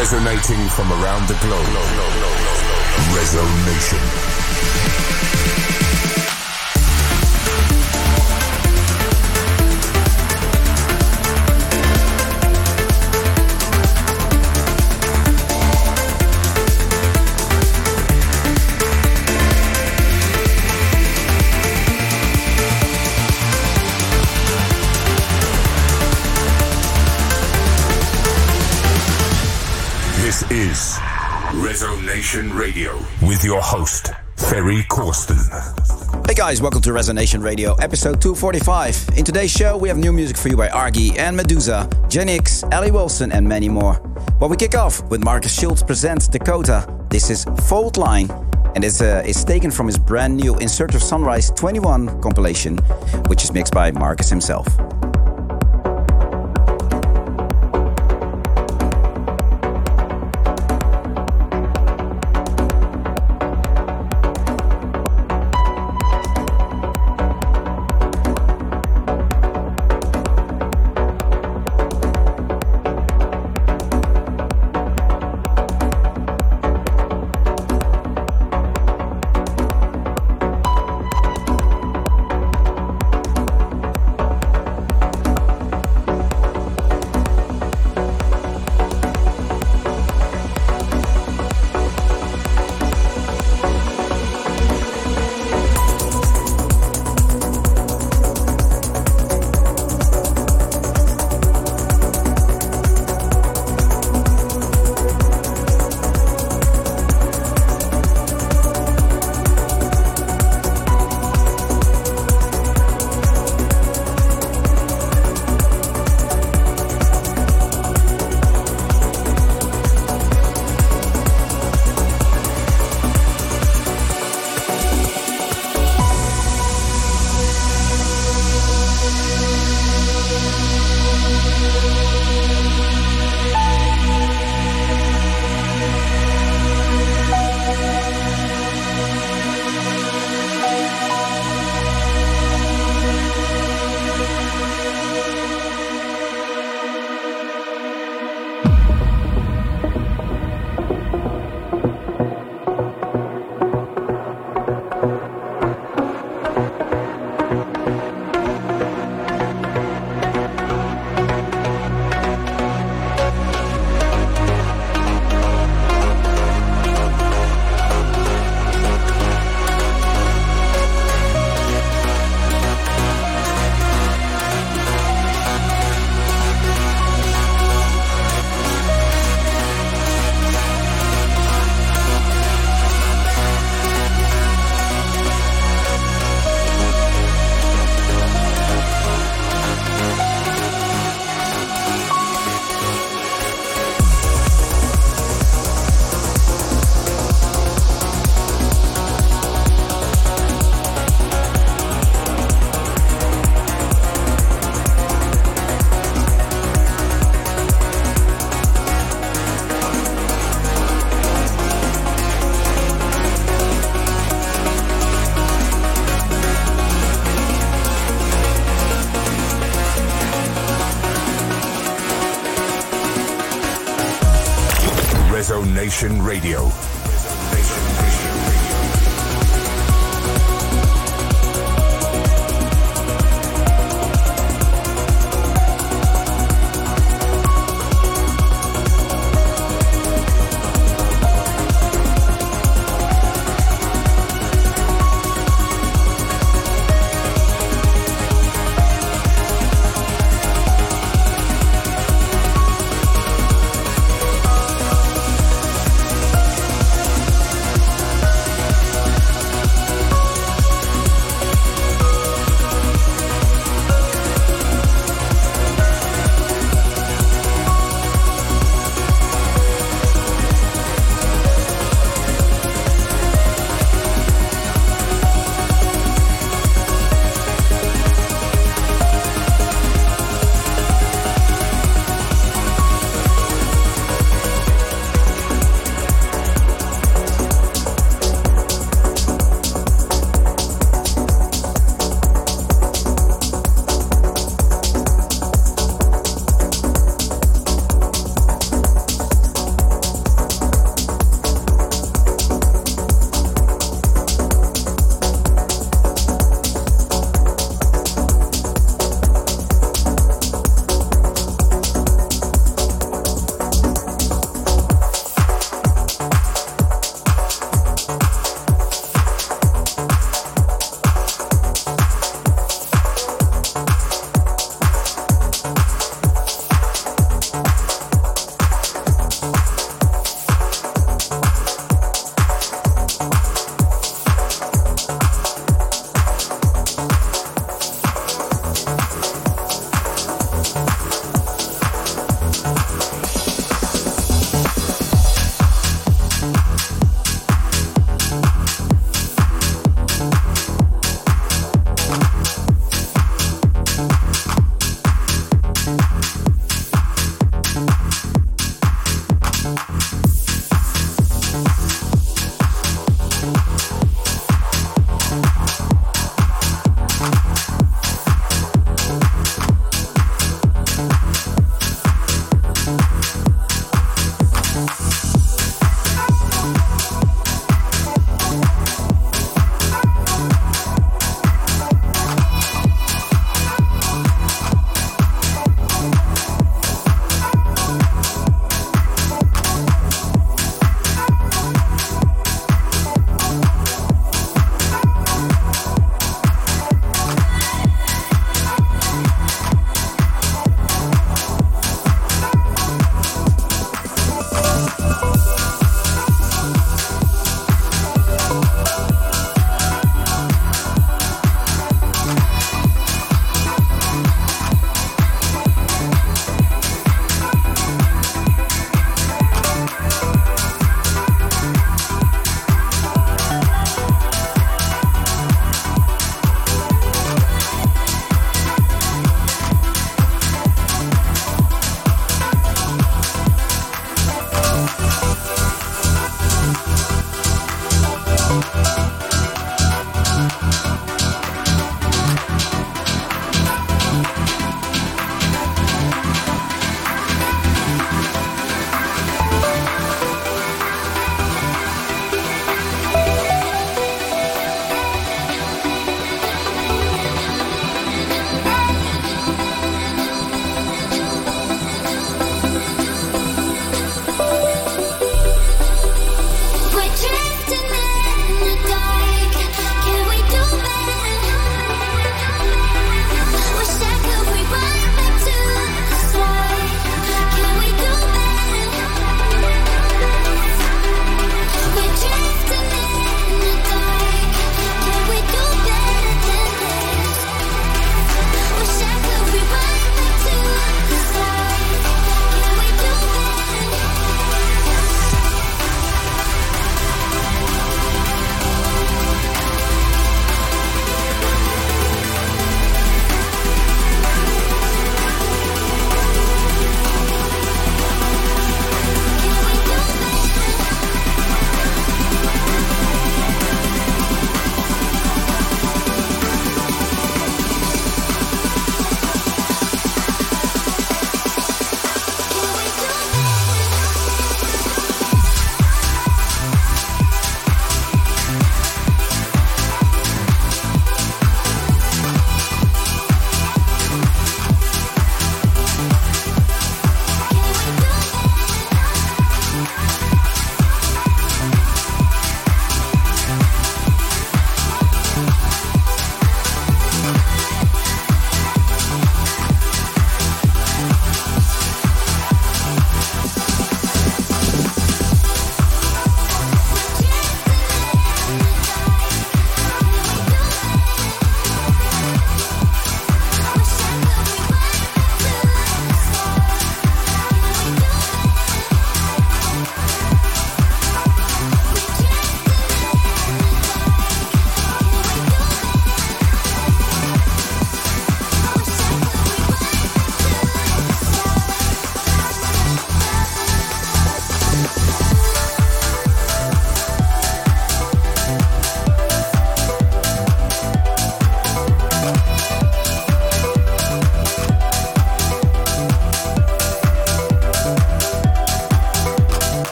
Resonating from around the globe. Resonation. This is Resonation Radio with your host, Ferry Corsten. Hey guys, welcome to Resonation Radio, episode 245. In today's show, we have new music for you by Argy and Medusa, Genix, Ellie Wilson, and many more. But we kick off with Marcus Schultz presents Dakota. This is Fault Line, and it's taken from his brand new In Search of Sunrise 21 compilation, which is mixed by Marcus himself. Resonation Radio.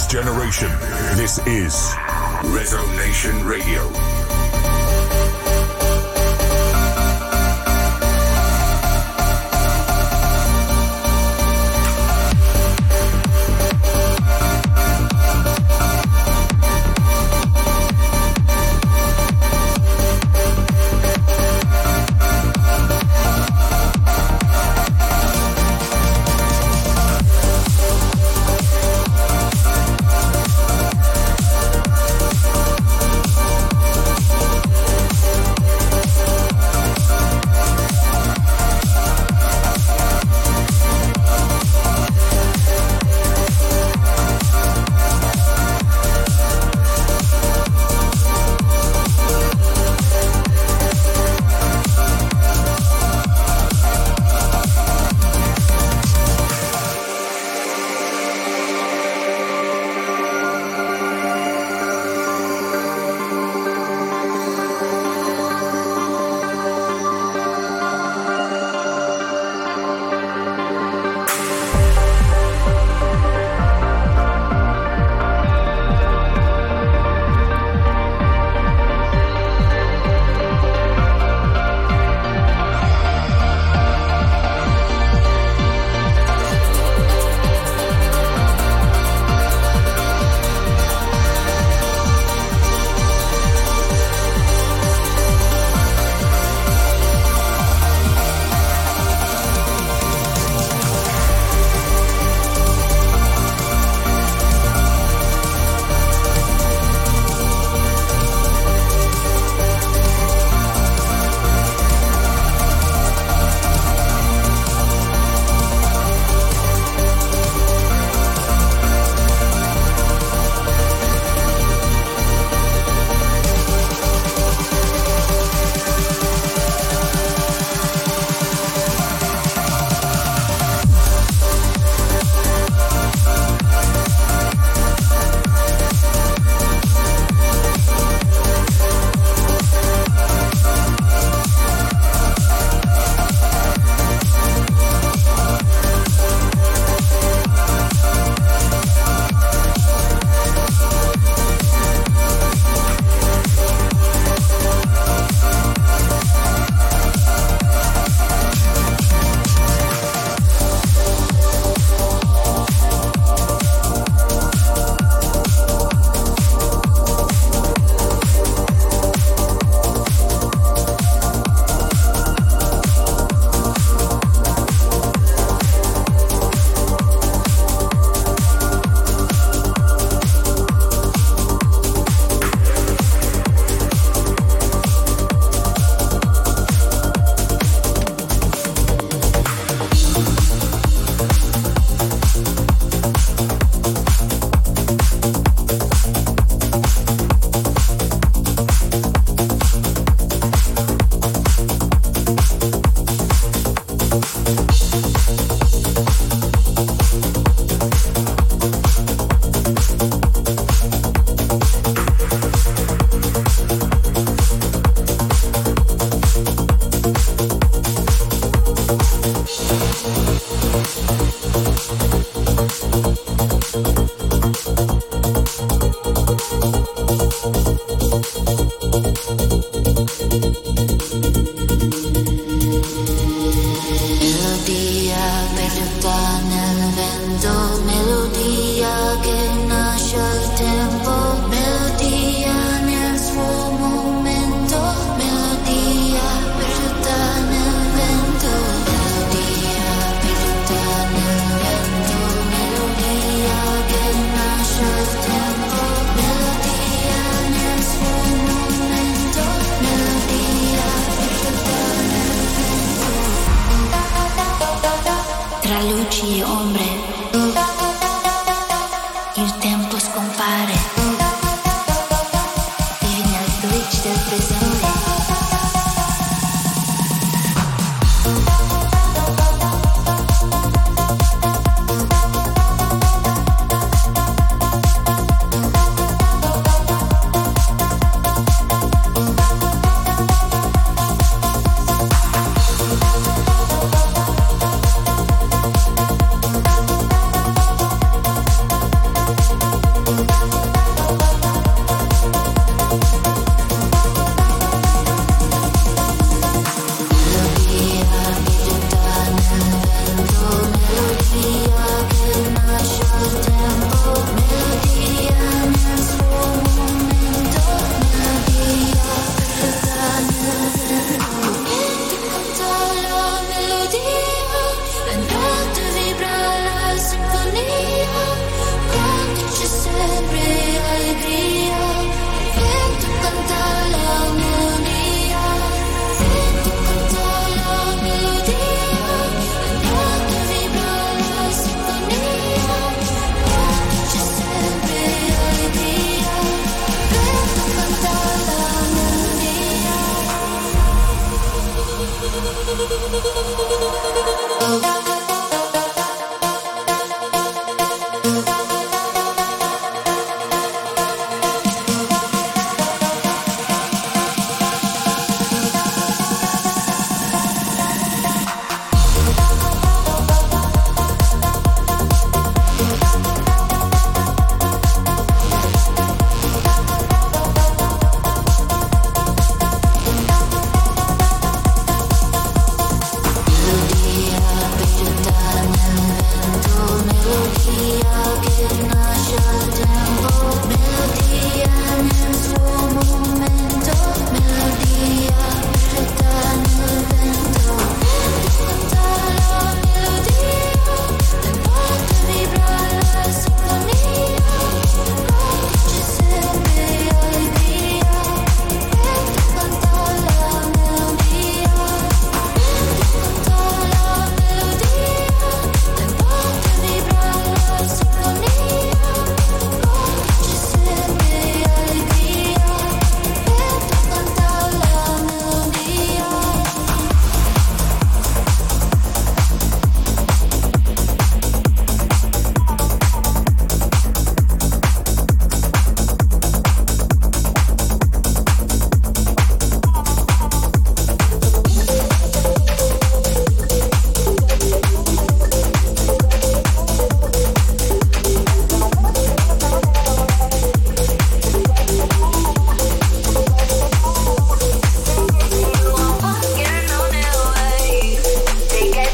generation. This is Resonation Radio.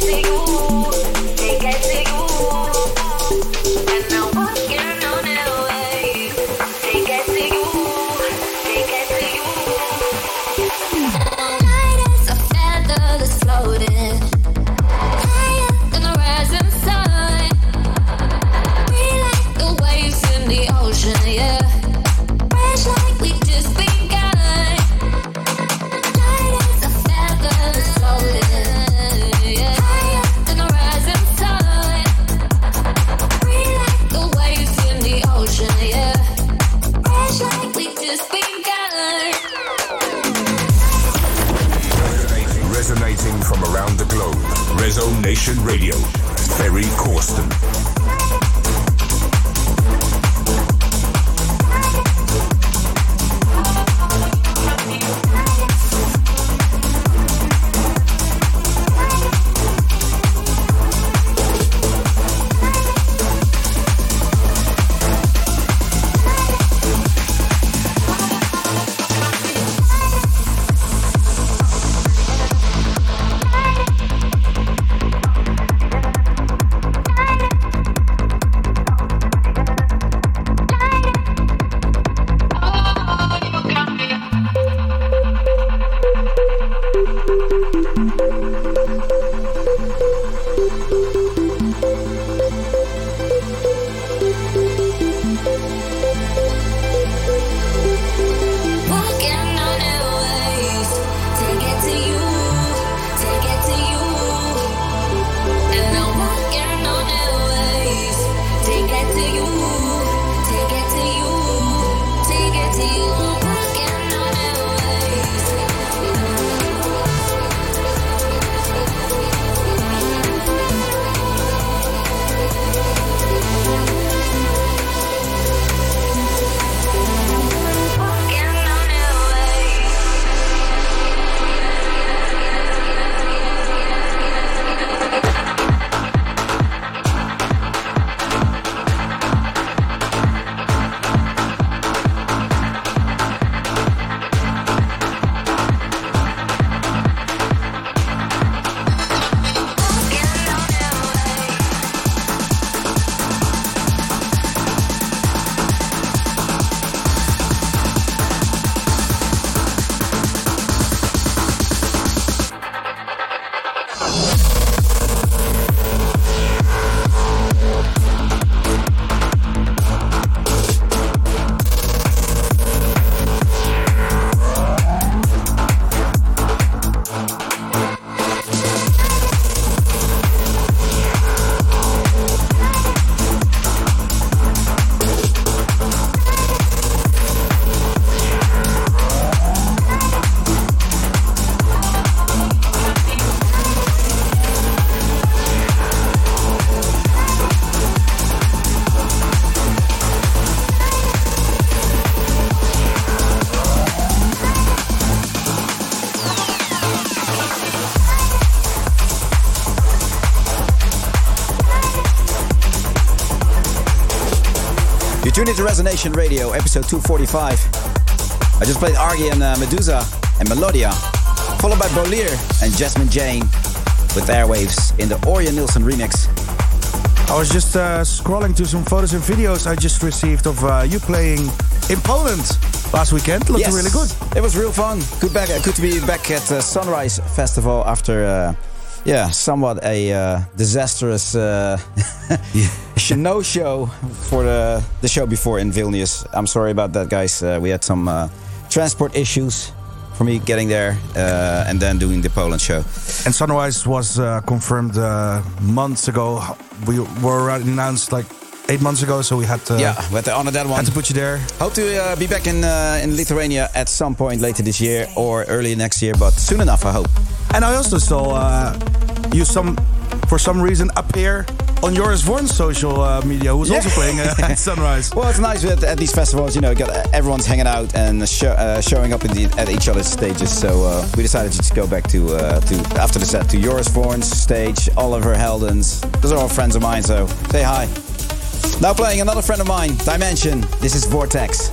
Resonating from around the globe. Resonation Radio. Ferry Corsten. Tune into Resonation Radio, episode 245. I just played Argy and Medusa and Melodia, followed by Bolier and Jasmine Jane with Airwaves in the Orion Nilsson remix. I was just scrolling through some photos and videos I just received of you playing in Poland last weekend. Looked really good. It was real fun. Good to be back at Sunrise Festival after somewhat a disastrous no-show for the show before in Vilnius. I'm sorry about that, guys. We had some transport issues for me getting there and then doing the Poland show. And Sunrise was confirmed months ago. We were announced like 8 months ago, so we had to... Yeah, we had to honor that one. Had to put you there. Hope to be back in Lithuania at some point later this year or early next year, but soon enough, I hope. And I also saw you for some reason appear on Joris Vorn's social media, who's also playing at Sunrise. Well, it's nice at these festivals, everyone's hanging out and showing up at each other's stages. So we decided to just go back to after the set to Joris Vorn's stage, Oliver Heldens. Those are all friends of mine, so say hi. Now playing another friend of mine, Dimension. This is Vortex.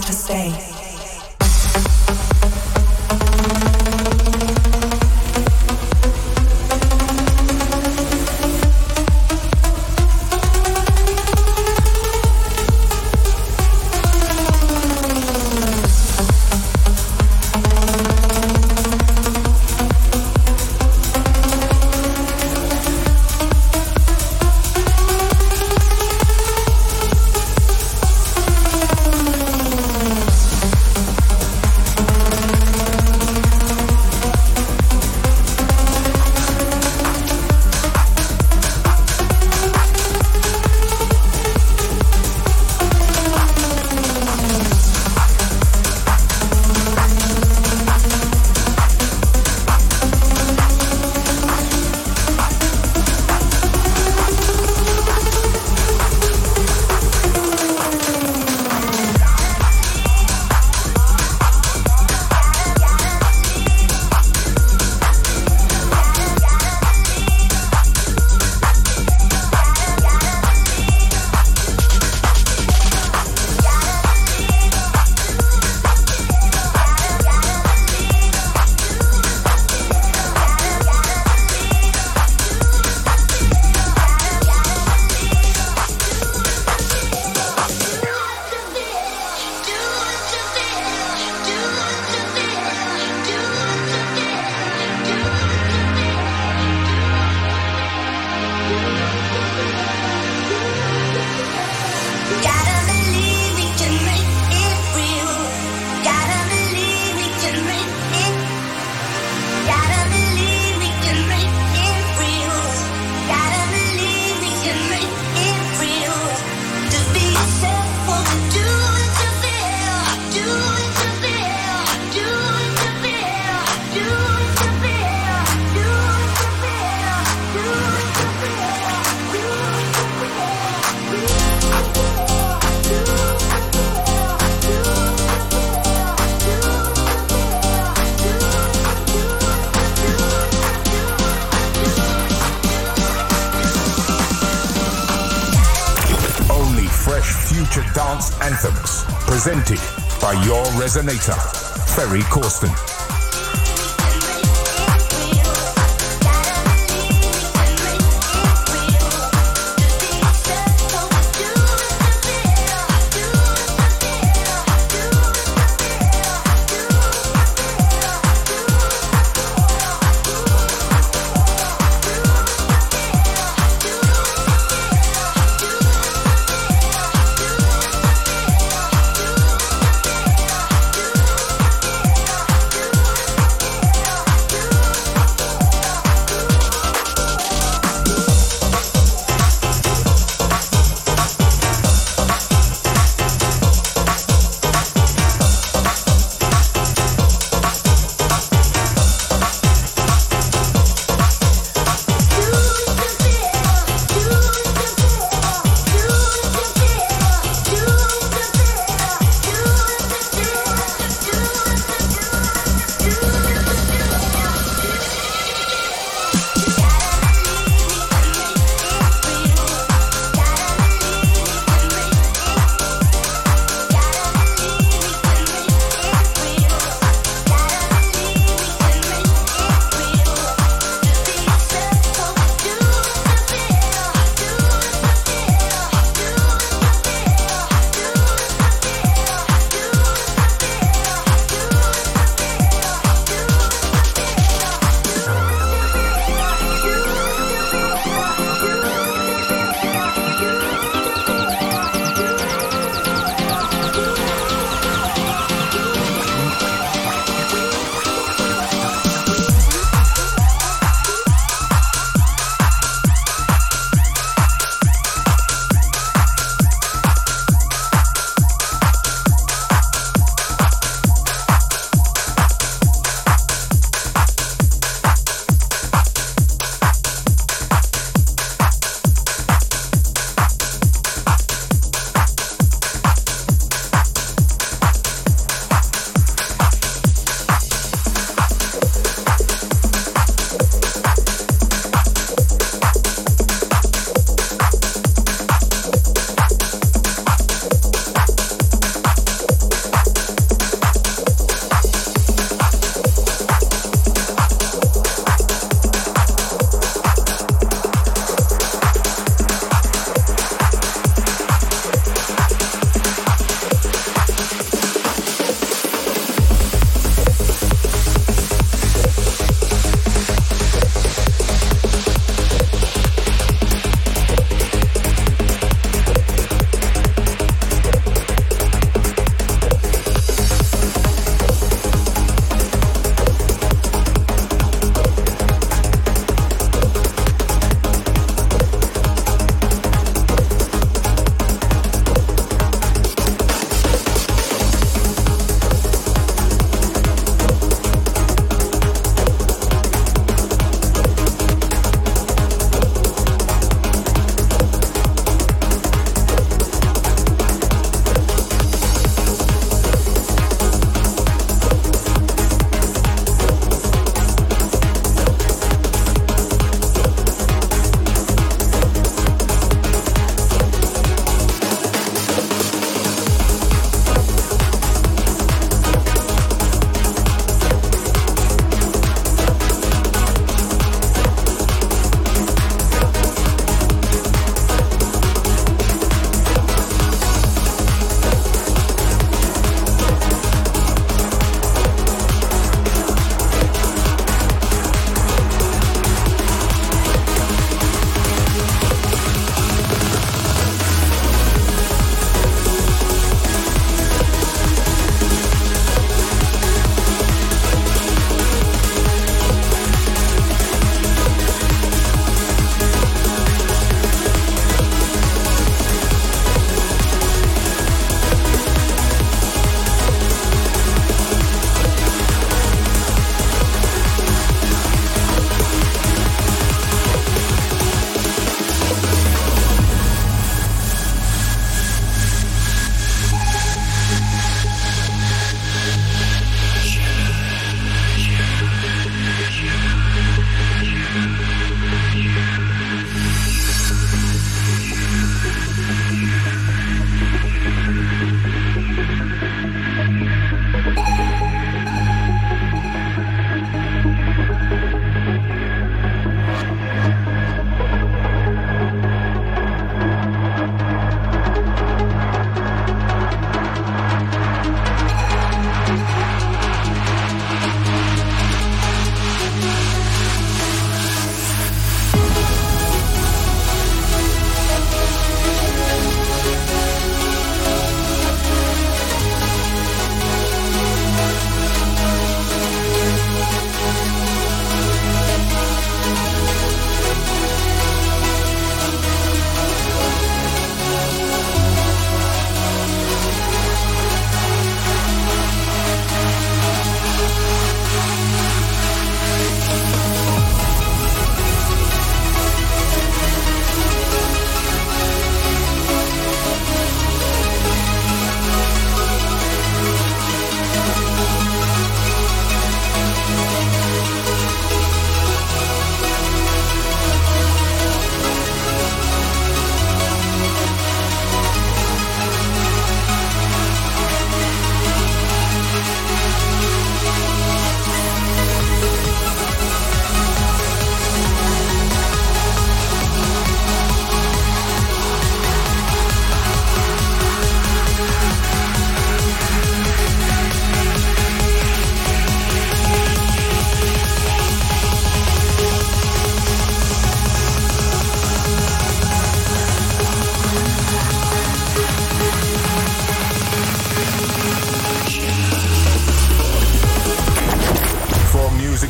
to stay. Dance Anthems, presented by your Resonator, Ferry Corsten.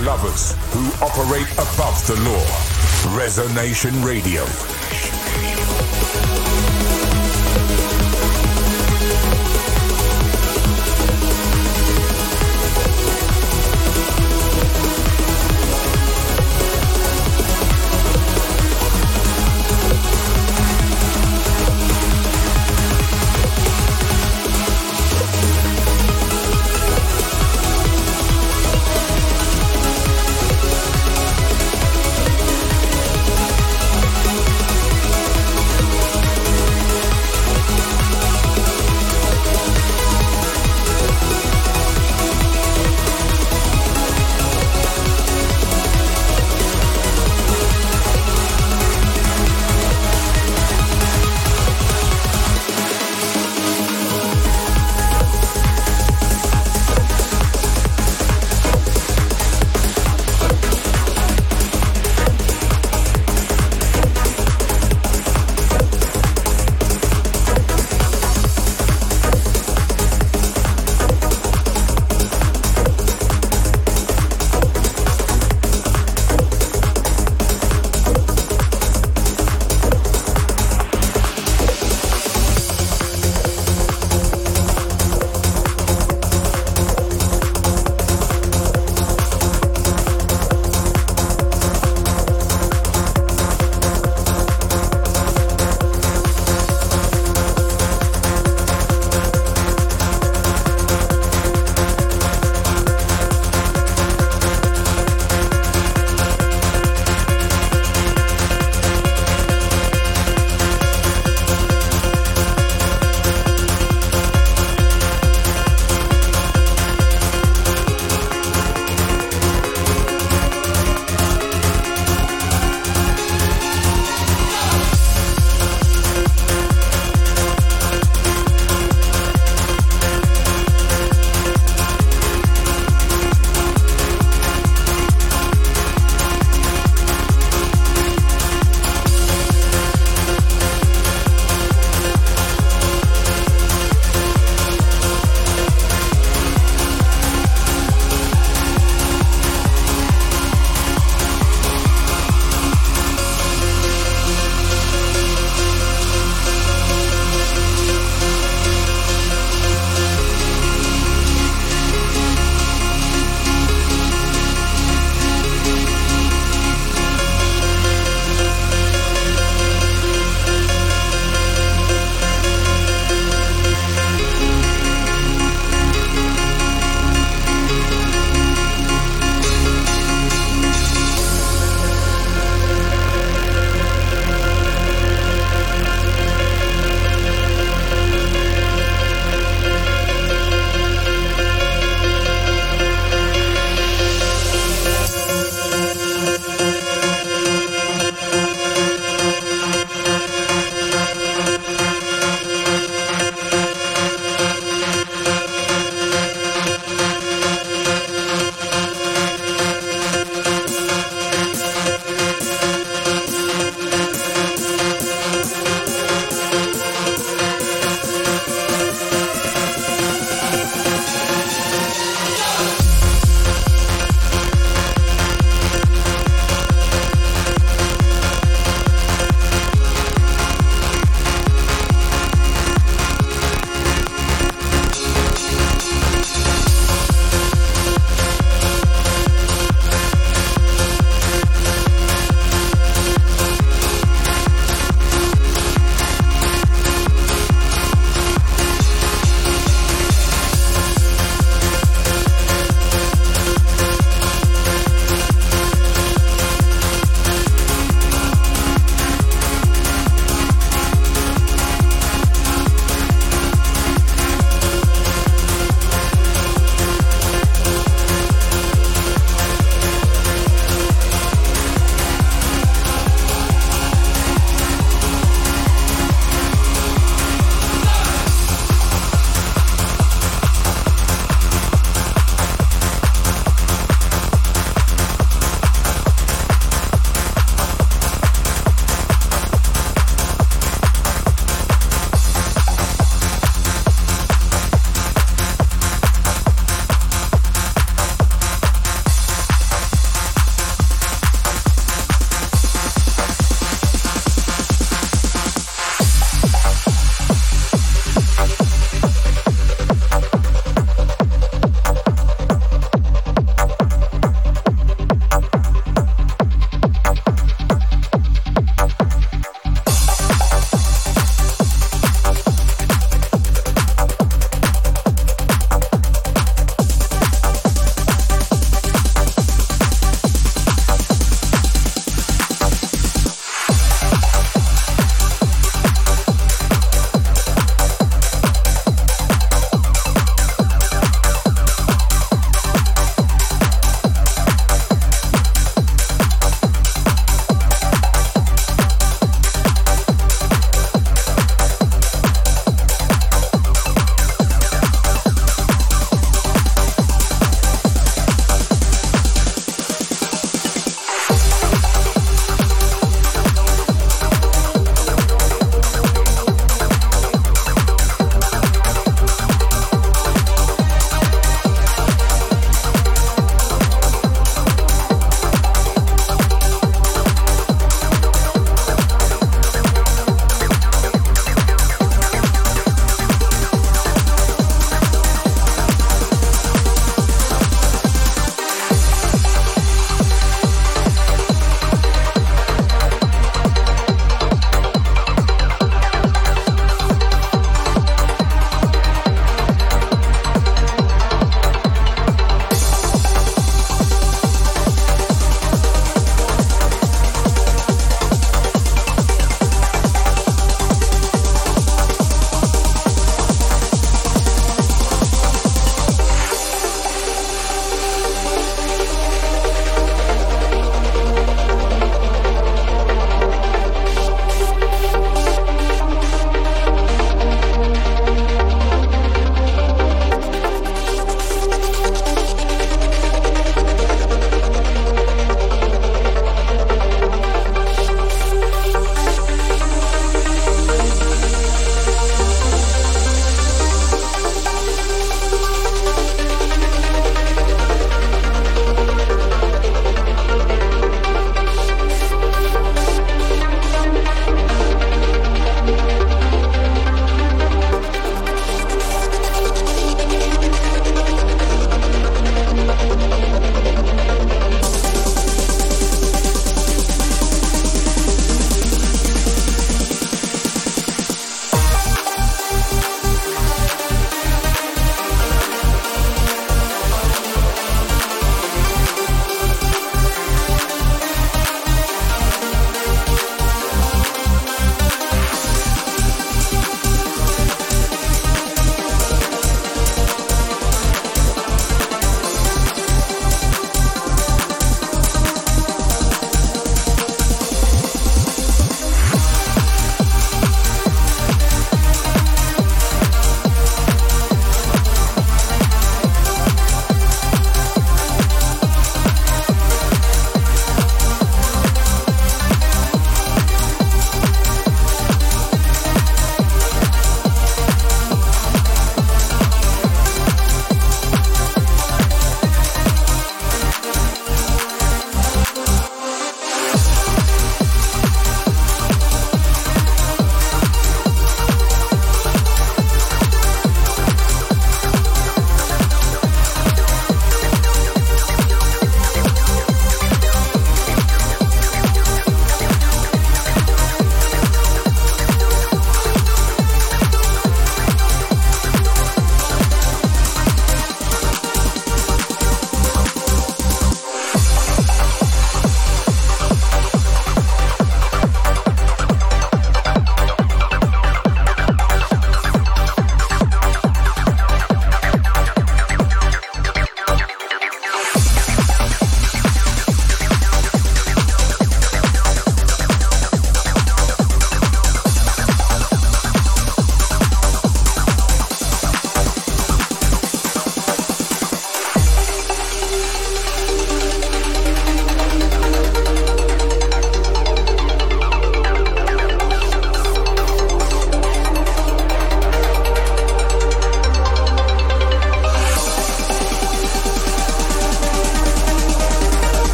lovers who operate above the law. Resonation Radio.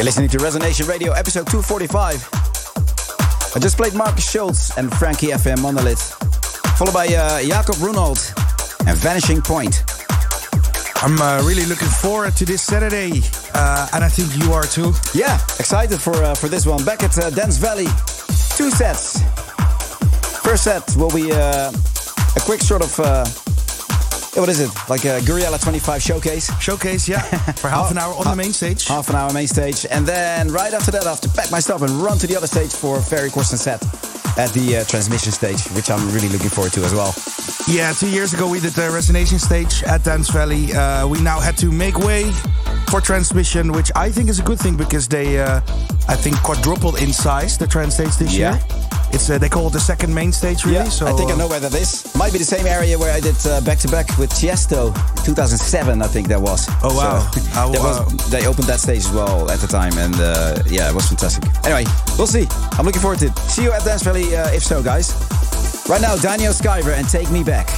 You're listening to Resonation Radio, episode 245. I just played Marcus Schultz and Frankie FM Monolith, followed by Jacob Runald and Vanishing Point. I'm really looking forward to this Saturday, and I think you are too. Yeah, excited for this one. Back at Dance Valley, 2 sets. First set will be a quick sort of... what is it? Like a Guerrilla 25 showcase? Showcase, yeah. For half an hour on the main stage. Half an hour main stage. And then right after that, I have to pack my stuff and run to the other stage for Ferry Corsten set at the transmission stage, which I'm really looking forward to as well. Yeah, 2 years ago we did the Resonation stage at Dance Valley. We now had to make way for transmission, which I think is a good thing because they, I think, quadrupled in size, the trans stage this year. It's they call it the second main stage, really. Yeah, so, I think I know where that is. Might be the same area where I did back-to-back with Tiesto, 2007, I think that was. Oh, wow. So they opened that stage as well at the time, and yeah, it was fantastic. Anyway, we'll see. I'm looking forward to it. See you at Dance Valley, if so, guys. Right now, Daniel Skyver and Take Me Back.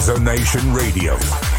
Resonation Radio.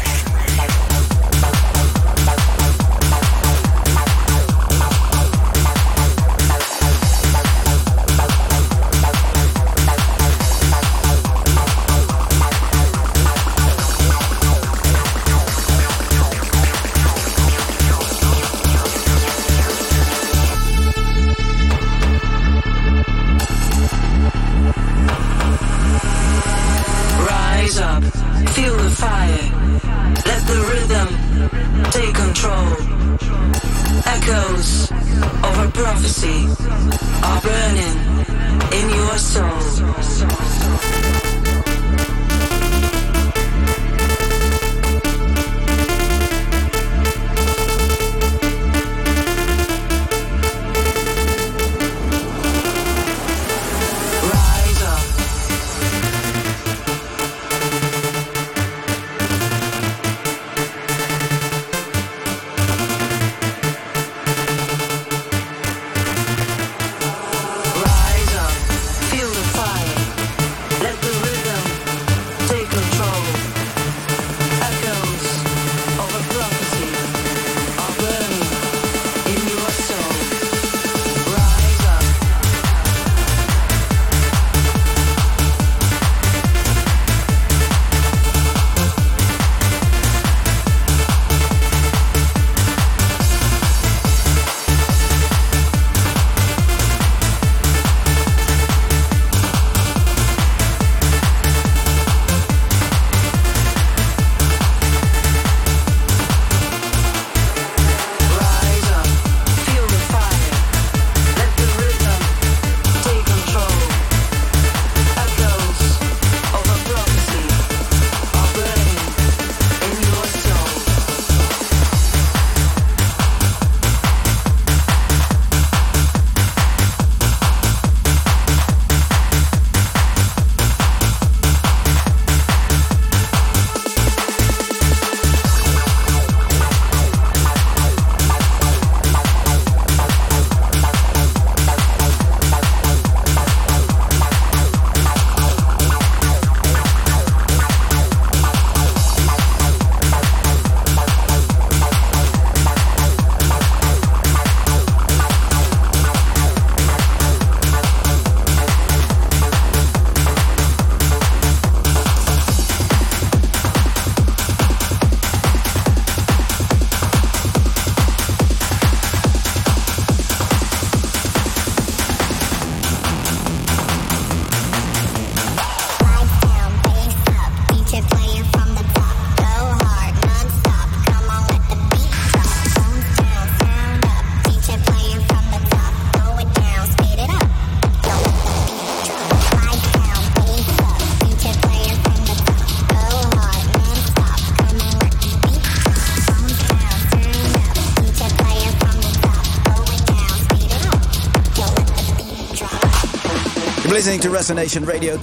Listening to Resonation Radio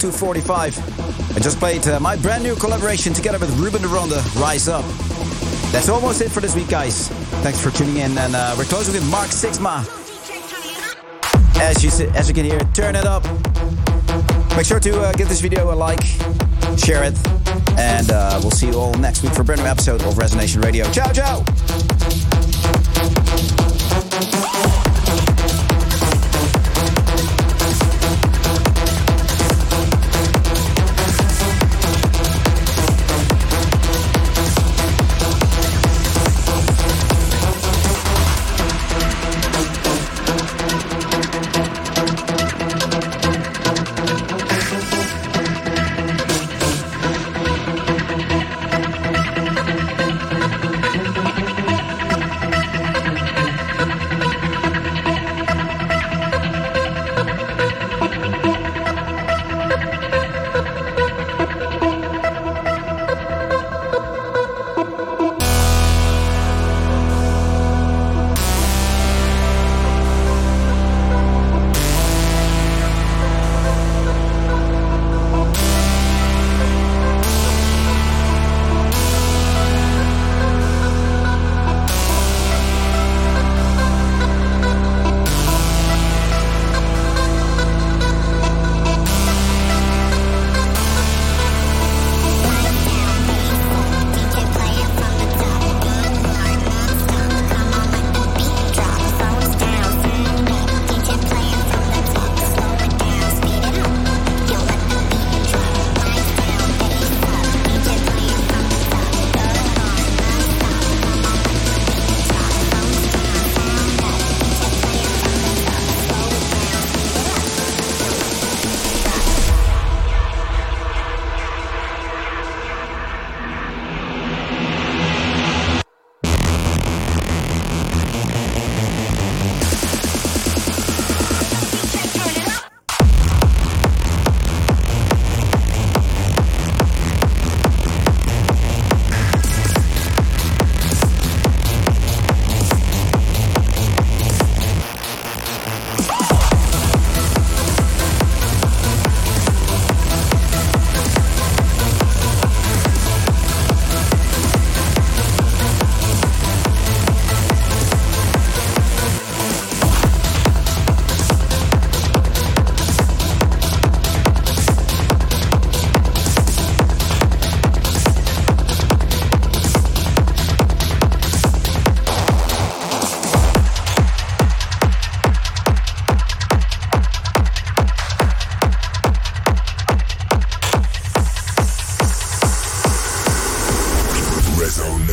245. I just played my brand new collaboration together with Ruben de Ronde, Rise Up. That's almost it for this week, guys. Thanks for tuning in, and we're closing with Mark Sixma. As you can hear, turn it up. Make sure to give this video a like, share it, and we'll see you all next week for a brand new episode of Resonation Radio. Ciao, ciao!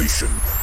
Resonation